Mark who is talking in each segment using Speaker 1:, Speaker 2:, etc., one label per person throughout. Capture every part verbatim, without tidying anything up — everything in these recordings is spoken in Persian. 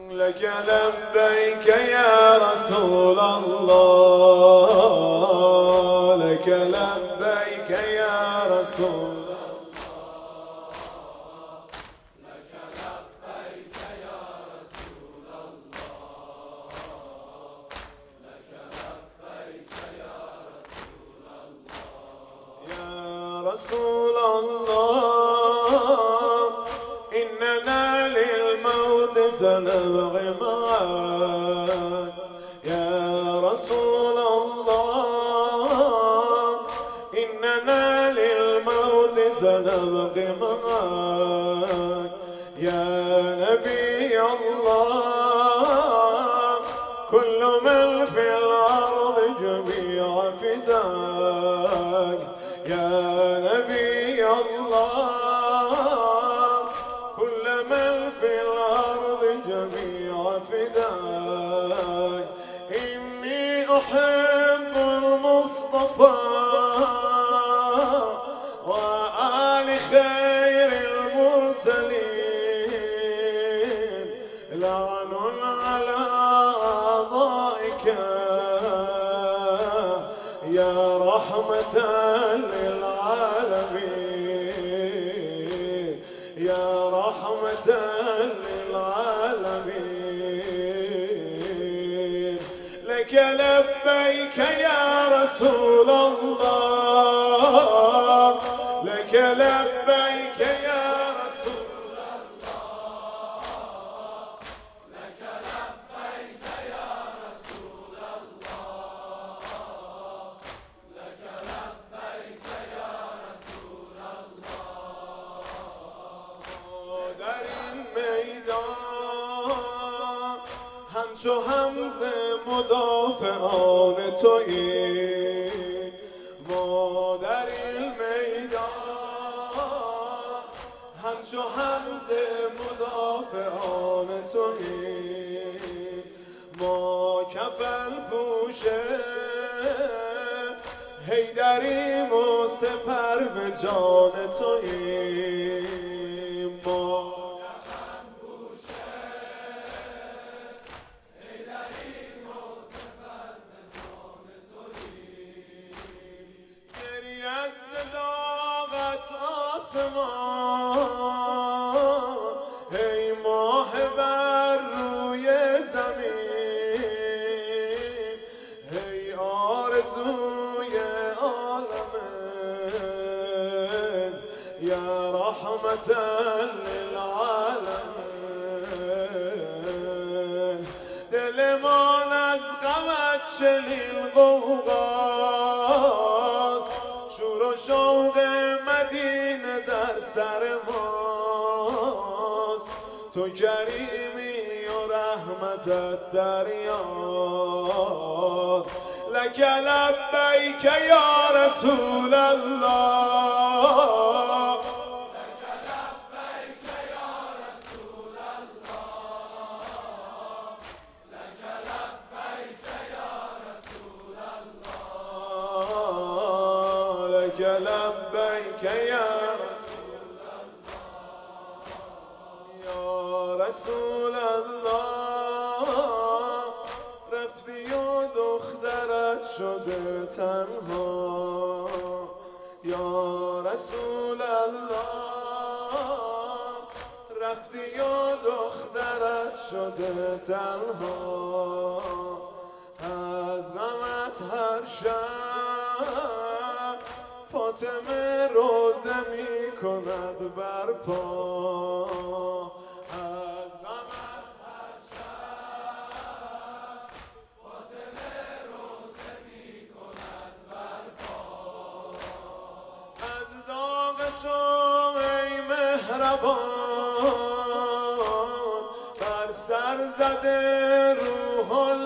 Speaker 1: لك لبيك يا رسول الله، لك لبيك يا رسول الله، لك لبيك يا رسول الله، لك لبيك يا رسول الله. يا رسول الله إننا للموت سنبغي معك. يا رسول الله إننا للموت سنبغي معك. يا نبي الله كل من في الأرض جميع فداك. يا نبي الله كل من في الأرض جميع فداك. إني أحب المصطفى وآل خير المرسلين. لعن على أعضائك يا رحمة للعالمين، يا رحمة للعالمين. لك لبيك يا رسول الله، لك لبيك يا رسول الله، لك لبيك يا رسول الله، لك لبيك يا رسول الله. در این میدان همچو حمزه مدافعان توییم. ما در این میدان همچو حمزه مدافعان توییم. ما کفن پوشه حیدریم و سپر به جان توییم. ما کفن پوشه حیدریم و سپر به جان توییم. گریت ز داغت آسمان، ای ماه بر روی زمین، ای آرزوی عالمین، یا رحمت للعالمین. دلمان از غمت شلیل غوغاست، شور و شوق مدینه در سر ماست. تو کریمی و رحمتت دریاست. لک لبیک یا رسول الله، لک لبیک یا رسول الله، لک لبیک یا رسول الله، لک لبیک یا رسول الله. یا رسول الله رفتی و دخترت شده تنها. یا رسول الله رفتی و دخترت شده تنها. از غمت هر شب فاطمه روزه می کند برپا. از غمت هر شب فاطمه روزه می کند برپا. از داغ تو ای مهربان بر سر زده روح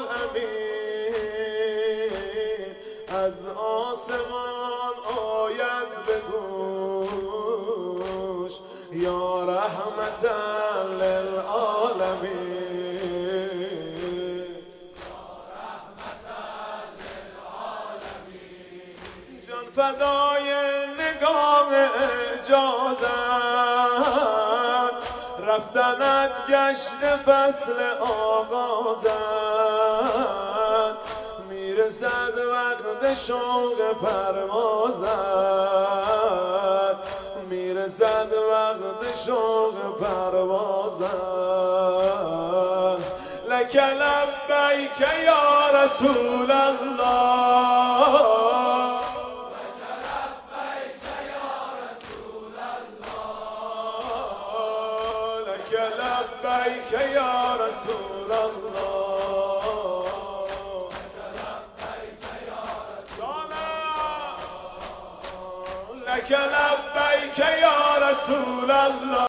Speaker 1: الامین. از آسمان آید به گوش، یا رحمتا للعالمین، یا رحمتا للعالمین. جان فدای نگاه اجازت رفتنت گشت فصل آغازت، میرسد وقت شوق پروازت، میرسد وقت شوق پروازت. لک لبیک یا رسول الله، لک لبیک یا رسول الله، لک لبیک یا رسول الله.